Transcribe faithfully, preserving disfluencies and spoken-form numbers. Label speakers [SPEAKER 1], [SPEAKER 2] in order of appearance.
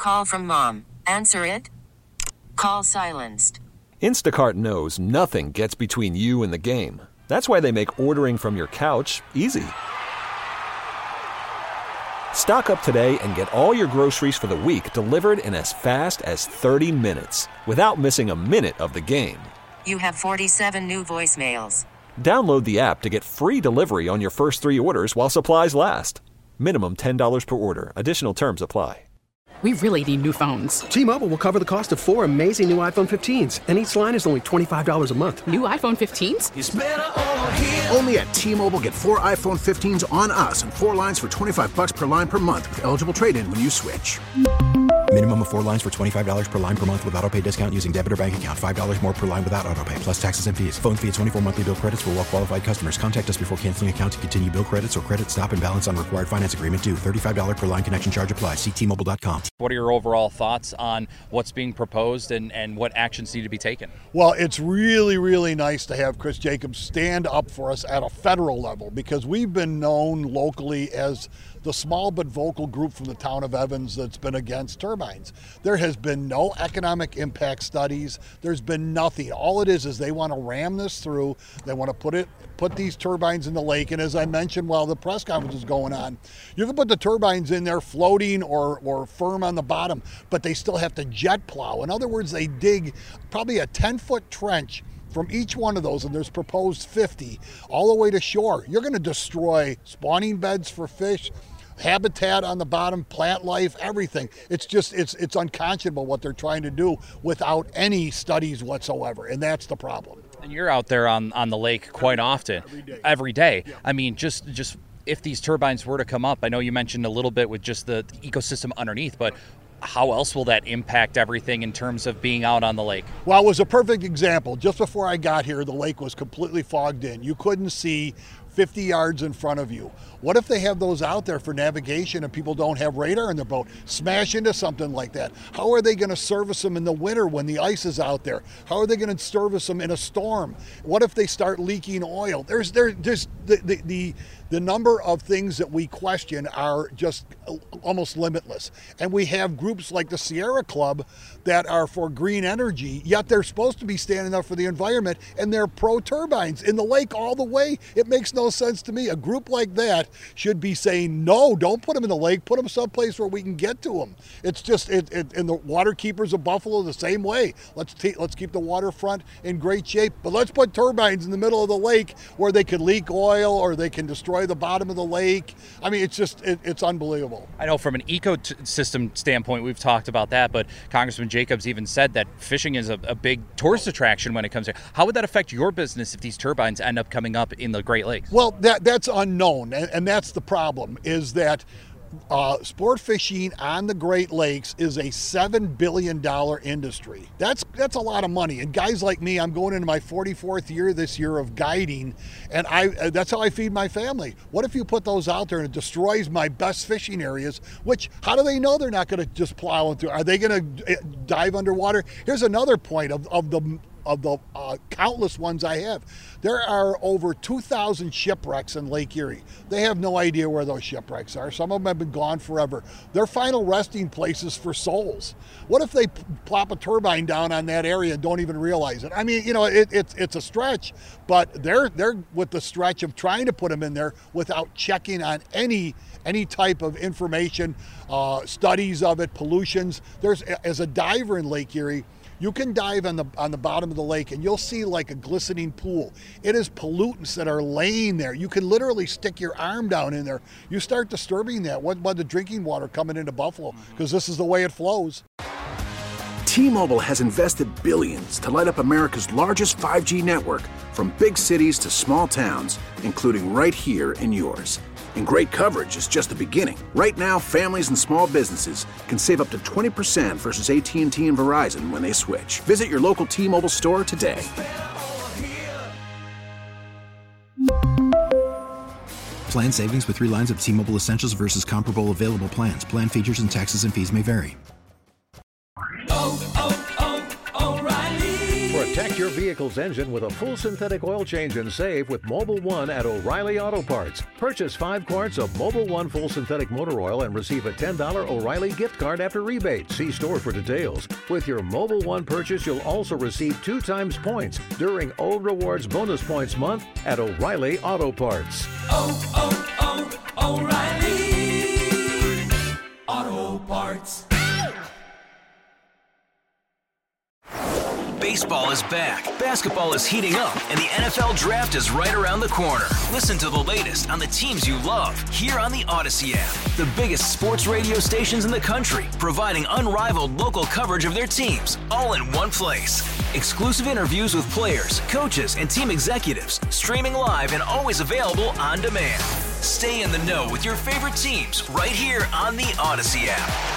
[SPEAKER 1] call from mom. Answer it. Call silenced.
[SPEAKER 2] Instacart knows nothing gets between you and the game. That's why they make ordering from your couch easy. Stock up today and get all your groceries for the week delivered in as fast as thirty minutes without missing a minute of the game.
[SPEAKER 1] You have forty-seven new voicemails.
[SPEAKER 2] Download the app to get free delivery on your first three orders while supplies last. Minimum ten dollars per order. Additional terms apply.
[SPEAKER 3] We really need new phones.
[SPEAKER 4] T-Mobile will cover the cost of four amazing new iPhone fifteens, and each line is only twenty-five dollars a month.
[SPEAKER 3] New iPhone fifteens?
[SPEAKER 5] It's better over here. Only at T-Mobile, get four iPhone fifteens on us and four lines for twenty-five bucks per line per month with eligible trade-in when you switch.
[SPEAKER 6] Minimum of four lines for twenty-five dollars per line per month with autopay discount using debit or bank account. five dollars more per line without autopay, plus taxes and fees. Phone fee at twenty-four monthly bill credits for well-qualified customers. Contact us before canceling account to continue bill credits or credit stop and balance on required finance agreement due. thirty-five dollars per line connection charge applies. See T Mobile dot com.
[SPEAKER 7] What are your overall thoughts on what's being proposed and, and what actions need to be taken?
[SPEAKER 8] Well, it's really, really nice to have Chris Jacobs stand up for us at a federal level, because we've been known locally as the small but vocal group from the town of Evans that's been against turbines. There has been no economic impact studies. There's been nothing. All it is is they want to ram this through. They want to put it, put these turbines in the lake. And as I mentioned while the press conference was going on, you can put the turbines in there floating or, or firm on the bottom, but they still have to jet plow. In other words, they dig probably a ten-foot trench from each one of those, and there's proposed fifty, all the way to shore. You're going to destroy spawning beds for fish, habitat on the bottom, plant life, everything. It's just, it's it's unconscionable what they're trying to do without any studies whatsoever, and that's the problem.
[SPEAKER 7] And you're out there on, on the lake quite often.
[SPEAKER 8] Every day.
[SPEAKER 7] Every day.
[SPEAKER 8] Yeah.
[SPEAKER 7] I mean, just just if these turbines were to come up, I know you mentioned a little bit with just the ecosystem underneath, but how else will that impact everything in terms of being out on the lake?
[SPEAKER 8] Well, it was a perfect example. Just before I got here, the lake was completely fogged in. You couldn't see fifty yards in front of you. What if they have those out there for navigation and people don't have radar in their boat? Smash into something like that. How are they going to service them in the winter when the ice is out there? How are they going to service them in a storm? What if they start leaking oil? There's there there's the the the, the number of things that we question are just almost limitless. And we have groups like the Sierra Club that are for green energy, yet they're supposed to be standing up for the environment, and they're pro-turbines in the lake all the way. It makes no sense to me. A group like that should be saying, no, don't put them in the lake, put them someplace where we can get to them. It's just, it, it, and the water keepers of Buffalo the same way. Let's t- let's keep the waterfront in great shape, but let's put turbines in the middle of the lake where they could leak oil or they can destroy the bottom of the lake. I mean, it's just, it, it's unbelievable.
[SPEAKER 7] I know from an ecosystem standpoint, we've talked about that, but Congressman Jacobs even said that fishing is a, a big tourist attraction when it comes here. How would that affect your business if these turbines end up coming up in the Great Lakes?
[SPEAKER 8] Well, that that's unknown, and, and that's the problem, is that uh, sport fishing on the Great Lakes is a seven billion dollars industry. That's that's a lot of money. And guys like me, I'm going into my forty-fourth year this year of guiding, and I uh, that's how I feed my family. What if you put those out there and it destroys my best fishing areas? Which, how do they know they're not going to just plow into? Are they going to dive underwater? Here's another point of, of the of the uh, countless ones I have. There are over two thousand shipwrecks in Lake Erie. They have no idea where those shipwrecks are. Some of them have been gone forever. They're final resting places for souls. What if they p- plop a turbine down on that area and don't even realize it? I mean, you know, it, it's it's a stretch, but they're they're with the stretch of trying to put them in there without checking on any any type of information, uh, studies of it, pollutions. There's, as a diver in Lake Erie, you can dive on the on the bottom of the lake and you'll see like a glistening pool. It is pollutants that are laying there. You can literally stick your arm down in there. You start disturbing that. What about the drinking water coming into Buffalo? Because this is the way it flows.
[SPEAKER 5] T-Mobile has invested billions to light up America's largest five G network, from big cities to small towns, including right here in yours. And great coverage is just the beginning. Right now, families and small businesses can save up to twenty percent versus A T and T and Verizon when they switch. Visit your local T-Mobile store today.
[SPEAKER 6] Plan savings with three lines of T-Mobile Essentials versus comparable available plans. Plan features and taxes and fees may vary.
[SPEAKER 9] Oh, oh, oh, O'Reilly.
[SPEAKER 8] For a
[SPEAKER 9] Protect your vehicle's engine with a full synthetic oil change and save with Mobil one at O'Reilly Auto Parts. Purchase five quarts of Mobil one full synthetic motor oil and receive a ten dollars O'Reilly gift card after rebate. See store for details. With your Mobil one purchase, you'll also receive two times points during O Rewards Bonus Points Month at O'Reilly Auto Parts.
[SPEAKER 10] Oh, oh, oh, O'Reilly Auto Parts.
[SPEAKER 11] Baseball is back, basketball is heating up, and the N F L Draft is right around the corner. Listen to the latest on the teams you love here on the Odyssey app. The biggest sports radio stations in the country, providing unrivaled local coverage of their teams, all in one place. Exclusive interviews with players, coaches, and team executives, streaming live and always available on demand. Stay in the know with your favorite teams right here on the Odyssey app.